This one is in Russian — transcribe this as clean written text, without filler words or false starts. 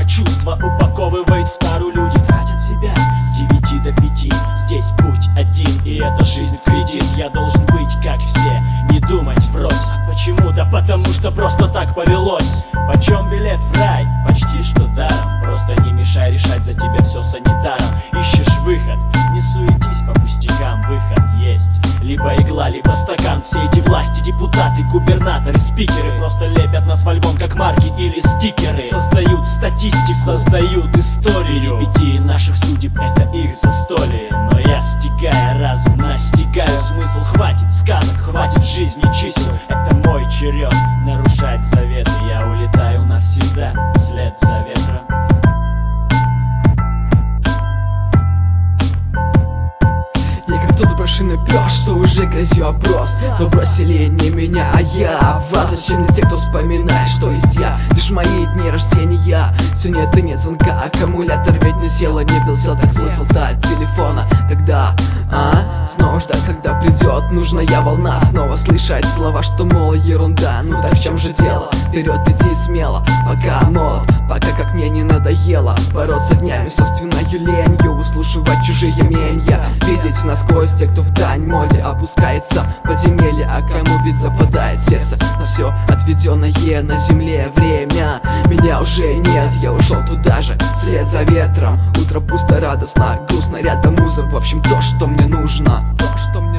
самочувство упаковывает в тару. Люди тратят себя с 9 до 5. Здесь путь один, и эта жизнь в кредит. Я должен быть как все, не думать врозь. Почему? Да потому что просто так повелось. Почем билет в рай? Почти что даром. Просто не мешай решать за тебя все санитаром. Ищешь выход, не суетись по пустякам. Выход есть, либо игла, либо стакан. Все эти власти, депутаты, губернаторы, спикеры просто лепят нас в альбом как марки или стикеры. Создают статистику, создают историю. Перипетии наших судеб — это их застолье. Но я, стигая разум, настигаю смысл. Хватит сказок, хватит жизни чисел. Это мой черед нарушать заветы. Я улетаю навсегда вслед за ветром. Тот брошенный пес, что уже грязью оброс. Вы бросили не меня, а я вас. Зачем мне те, кто вспоминает, что есть я? Лишь мои дни рождения. Сегодня ты нет звонка, аккумулятор ведь не сел, не бился. Так смысл стать телефона тогда, снова ждать, когда придет нужная волна. Снова слышать слова, что мол ерунда. Ну так в чем же дело? Вперед иди смело, пока молод, пока как мне не надоело бороться днями собственной ленью, выслушивать чужие мнения, видеть насквозь те, кто в дань моде опускается в подземелье, а кому ведь западает сердце на все отведенное на земле время. Меня уже нет, я ушел туда же, вслед за ветром. Утро пусто, радостно, грустно, рядом мусор. В общем, то, что мне нужно, то, что мне